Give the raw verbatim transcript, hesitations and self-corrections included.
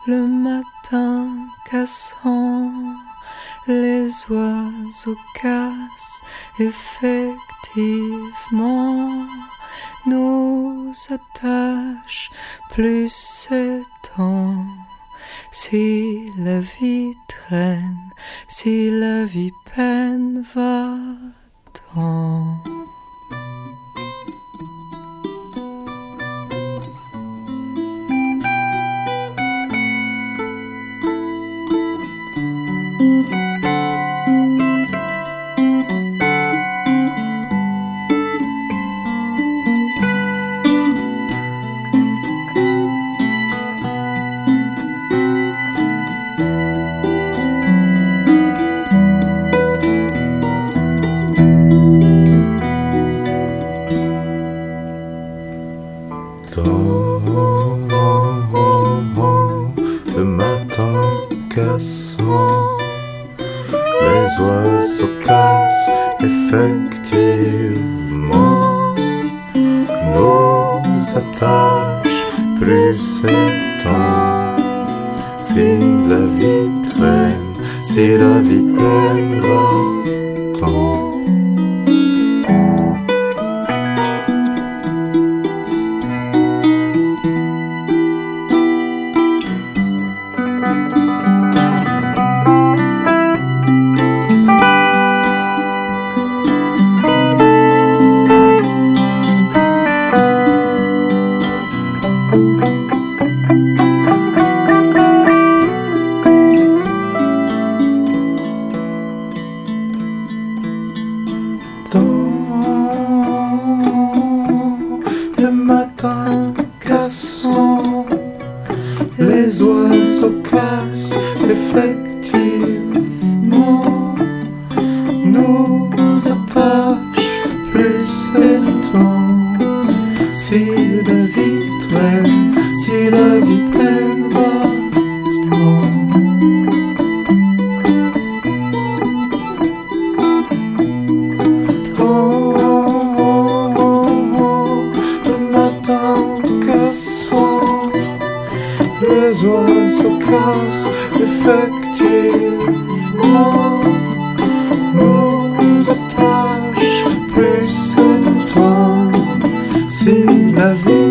le matin cassant, les oiseaux cassent effectivement, nous attachent plus s'étend. Si la vie traîne, si la vie peine, va-t'en. Le matin cassant, les oiseaux cassent effectivement, nous attachent plus s'étend. Si la vie traîne, si la vie peine, va-t'en. Le matin cassant, les oiseaux cassent effectivement, nous attachent plus s'étend. Si la vie traîne, si la vie peine, va-t'en. Les oiseaux cassent effectivement, nous attachent plus s'étend. Si la vie